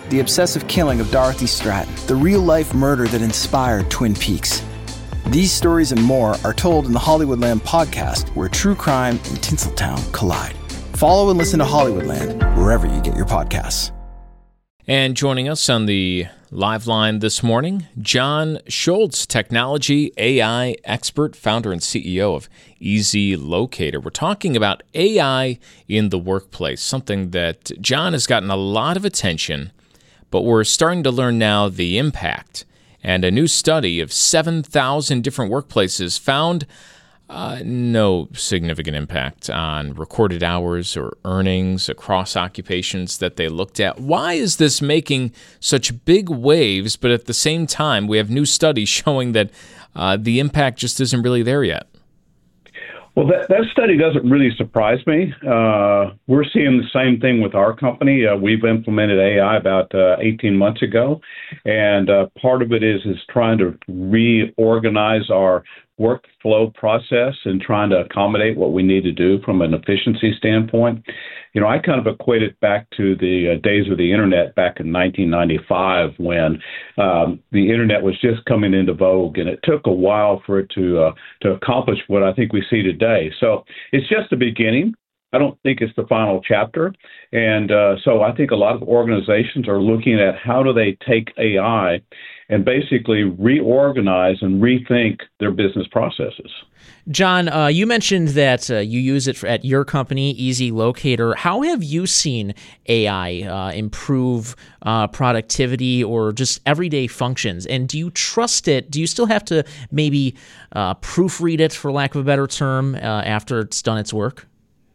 the obsessive killing of Dorothy Stratton, the real-life murder that inspired Twin Peaks. These stories and more are told in the Hollywoodland podcast, where true crime and Tinseltown collide. Follow and listen to Hollywoodland wherever you get your podcasts. And joining us on the live line this morning, John Schultz, technology AI expert, founder and CEO of Easy Locator. We're talking about AI in the workplace, something that John has gotten a lot of attention, but we're starting to learn now the impact. And a new study of 7,000 different workplaces found no significant impact on recorded hours or earnings across occupations that they looked at. Why is this making such big waves, but at the same time, we have new studies showing that the impact just isn't really there yet? Well, that study doesn't really surprise me. We're seeing the same thing with our company. We've implemented AI about 18 months ago, and part of it is trying to reorganize our workflow process and trying to accommodate what we need to do from an efficiency standpoint. You know, I kind of equate it back to the days of the internet back in 1995 when the internet was just coming into vogue, and it took a while for it to accomplish what I think we see today. So it's just the beginning. I don't think it's the final chapter. And so I think a lot of organizations are looking at how do they take AI and basically reorganize and rethink their business processes. John, you mentioned that you use it at your company, Easy Locator. How have you seen AI improve productivity or just everyday functions? And do you trust it? Do you still have to maybe proofread it, for lack of a better term, after it's done its work?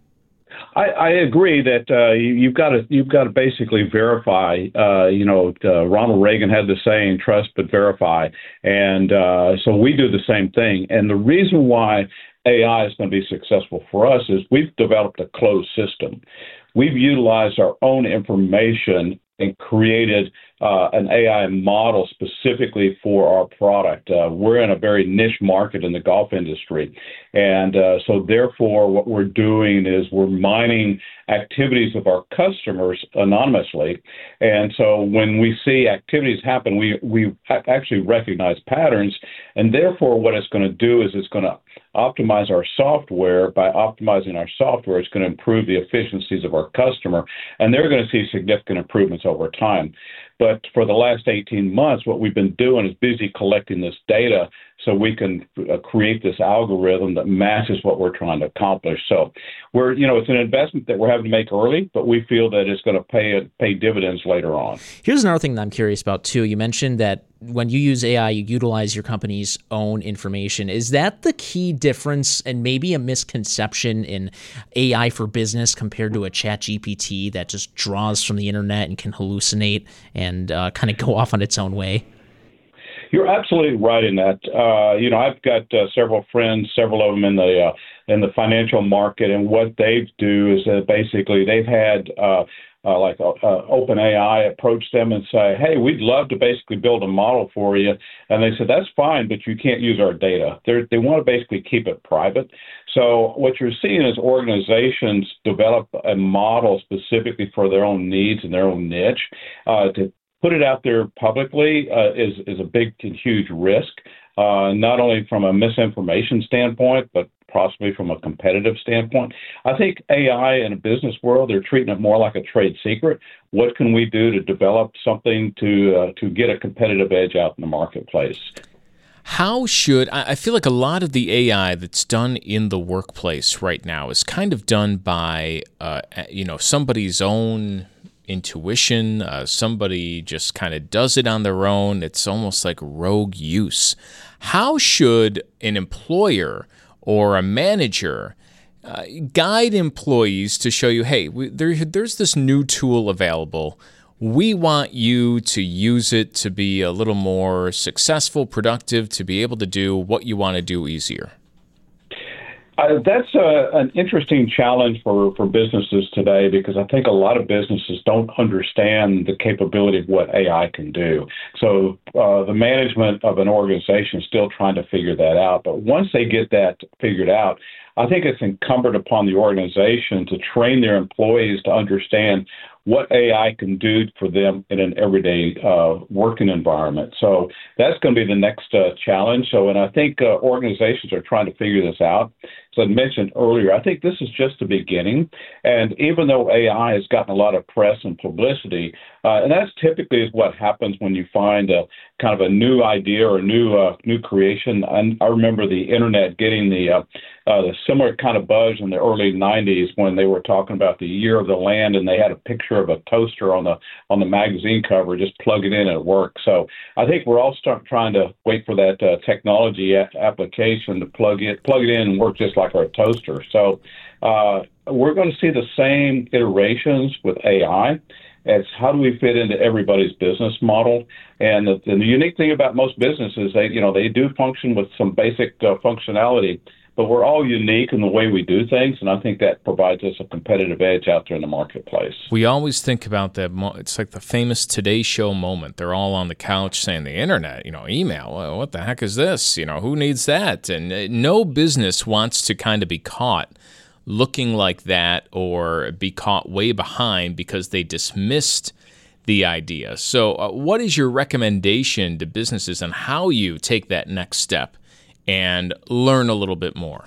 I agree that you've got to basically verify. Ronald Reagan had the saying, "Trust but verify," and so we do the same thing. And the reason why AI is going to be successful for us is we've developed a closed system. We've utilized our own information and created an AI model specifically for our product. We're in a very niche market in the golf industry. And so therefore, what we're doing is we're mining activities of our customers anonymously. And so when we see activities happen, we actually recognize patterns. And therefore, what it's going to do is it's going to optimize our software. By optimizing our software, it's going to improve the efficiencies of our customer, and they're going to see significant improvements over time. But for the last 18 months, what we've been doing is busy collecting this data so we can create this algorithm that matches what we're trying to accomplish. So it's an investment that we're having to make early, but we feel that it's going to pay dividends later on. Here's another thing that I'm curious about, too. You mentioned that when you use AI, you utilize your company's own information. Is that the key difference and maybe a misconception in AI for business compared to a ChatGPT that just draws from the internet and can hallucinate and kind of go off on its own way? You're absolutely right in that. I've got several friends, several of them in the financial market, and what they do is that basically they've had OpenAI approach them and say, "Hey, we'd love to basically build a model for you," and they said, "That's fine, but you can't use our data." They want to basically keep it private. So what you're seeing is organizations develop a model specifically for their own needs and their own niche. To put it out there publicly is a big and huge risk, not only from a misinformation standpoint, but possibly from a competitive standpoint. I think AI in a business world, they're treating it more like a trade secret. What can we do to develop something to get a competitive edge out in the marketplace? I feel like a lot of the AI that's done in the workplace right now is kind of done by, somebody's own intuition. Somebody just kind of does it on their own. It's almost like rogue use. How should an employer or a manager guide employees to show you, hey, there's this new tool available. We want you to use it to be a little more successful, productive, to be able to do what you want to do easier? That's an interesting challenge for businesses today, because I think a lot of businesses don't understand the capability of what AI can do. So the management of an organization is still trying to figure that out. But once they get that figured out, I think it's incumbent upon the organization to train their employees to understand what AI can do for them in an everyday working environment. So that's going to be the next challenge. And I think organizations are trying to figure this out. As I mentioned earlier, I think this is just the beginning. And even though AI has gotten a lot of press and publicity, and that's typically is what happens when you find a kind of a new idea or new creation. And I remember the internet getting the similar kind of buzz in the early 90s when they were talking about the year of the land, and they had a picture of a toaster on the magazine cover. Just plug it in and it works. So I think we're all trying to wait for that technology application to plug it in and work just like our toaster. So we're going to see the same iterations with AI. It's how do we fit into everybody's business model? And the unique thing about most businesses, they do function with some basic functionality, but we're all unique in the way we do things, and I think that provides us a competitive edge out there in the marketplace. We always think about that. It's like the famous Today Show moment. They're all on the couch saying the internet, email. Well, what the heck is this? Who needs that? And no business wants to kind of be caught looking like that or be caught way behind because they dismissed the idea. So what is your recommendation to businesses on how you take that next step and learn a little bit more?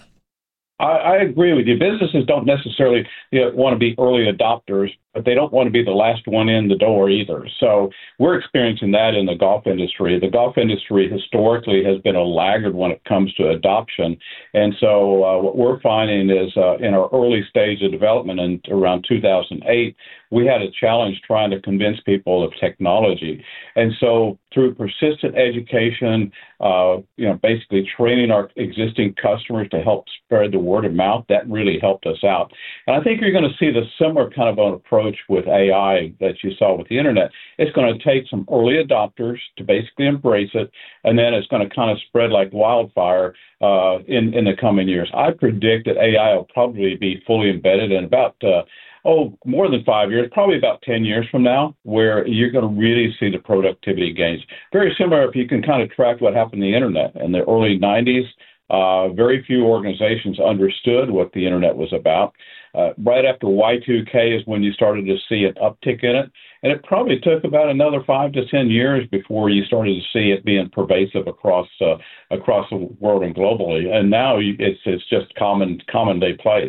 I agree with you. Businesses don't necessarily want to be early adopters, but they don't want to be the last one in the door either. So we're experiencing that in the golf industry. The golf industry historically has been a laggard when it comes to adoption. And so what we're finding is in our early stage of development in around 2008, we had a challenge trying to convince people of technology. And so through persistent education, basically training our existing customers to help spread the word of mouth, that really helped us out. And I think you're going to see the similar kind of an approach with AI that you saw with the internet. It's going to take some early adopters to basically embrace it, and then it's going to kind of spread like wildfire in the coming years. I predict that AI will probably be fully embedded in about more than 5 years, probably about 10 years from now, where you're going to really see the productivity gains. Very similar if you can kind of track what happened in the internet in the early 90s. Very few organizations understood what the internet was about. Right after Y2K is when you started to see an uptick in it. And it probably took about another 5 to 10 years before you started to see it being pervasive across the world and globally. And now it's just commonday place.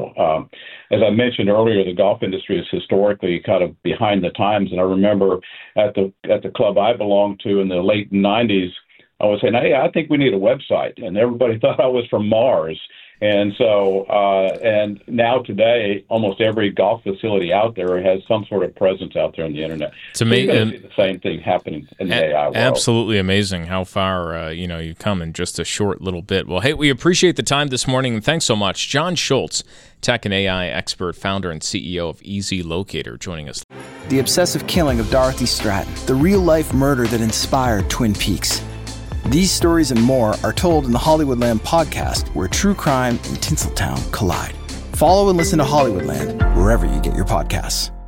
As I mentioned earlier, the golf industry is historically kind of behind the times. And I remember at the club I belonged to in the late 90s, I was saying, hey, I think we need a website. And everybody thought I was from Mars. And so, and now today, almost every golf facility out there has some sort of presence out there on the internet. It's amazing. So you're going to see the same thing happening in the AI world. Absolutely amazing how far you've come in just a short little bit. Well, hey, we appreciate the time this morning, and thanks so much. John Schultz, tech and AI expert, founder and CEO of Easy Locator, joining us. The obsessive killing of Dorothy Stratton, the real-life murder that inspired Twin Peaks. These stories and more are told in the Hollywoodland podcast, where true crime and Tinseltown collide. Follow and listen to Hollywoodland wherever you get your podcasts.